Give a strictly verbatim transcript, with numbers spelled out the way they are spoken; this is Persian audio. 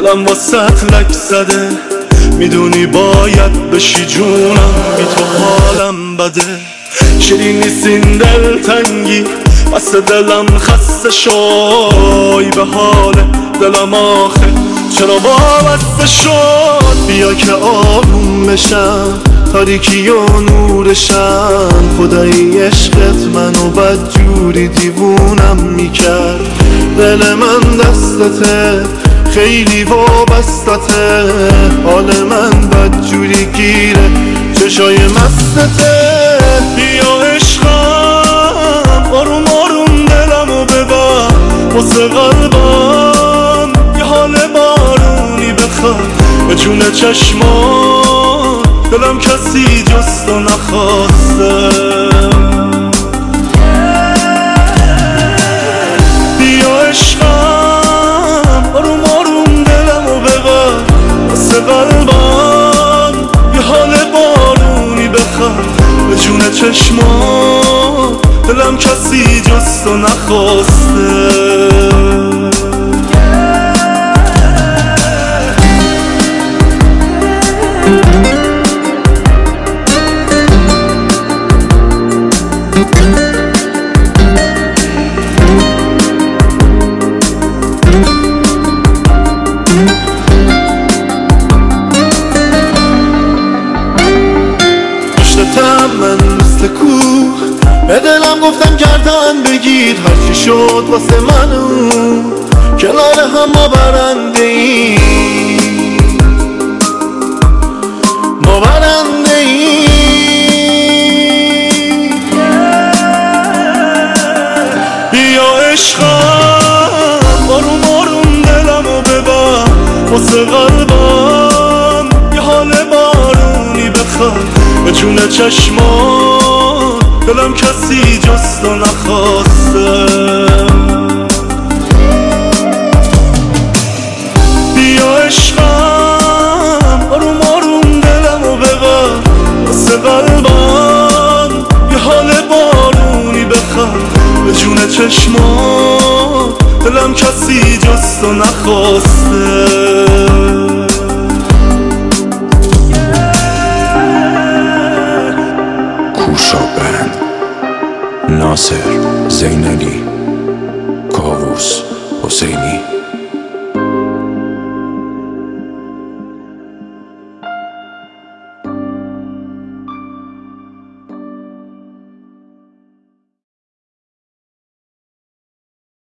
دلم واسه لک زده، میدونی باید بشی جونم، بی تو حالم بده. شیرینی سین دلتنگی بس دلم خسته شای، به حال دلم آخه چرا وابسته شد. بیا که آروم بشم، تاریکی و نورشم، خدایی عشقت منو بد جوری دیوونم میکرد. دل من دستته، خیلی وابستته، حال من بد جوری گیره، چشای مستته. بیا عشقم، آروم آروم دلمو ببر، واسه قلبم یه حال بارونی بخواد. به جون چشمان دلم کسی جز تو نخواسته. بیا عشقم، آروم آروم دلمو ببر، واسه قلبم یه حال بارونی بخواد. به جون چشمان دلم کسی جز تو نخواسته. من مثل کوه به دلم گفتم گردن بگیر، هرچی شد واسه منو کنار هم ما برنده ای، ما برنده ای. بیا عشقم، آروم آروم دلمو ببر، واسه قلبم یه حال بارونی بخواد. به جون چشمان دلم کسی جز تو نخواسته. بیا عشقم، آروم آروم دلمو ببر، واسه قلبم یه حال بارونی بخواد. به جون چشمان دلم کسی جز تو نخواسته. بند ناصر زینالی، کاووس حسینی.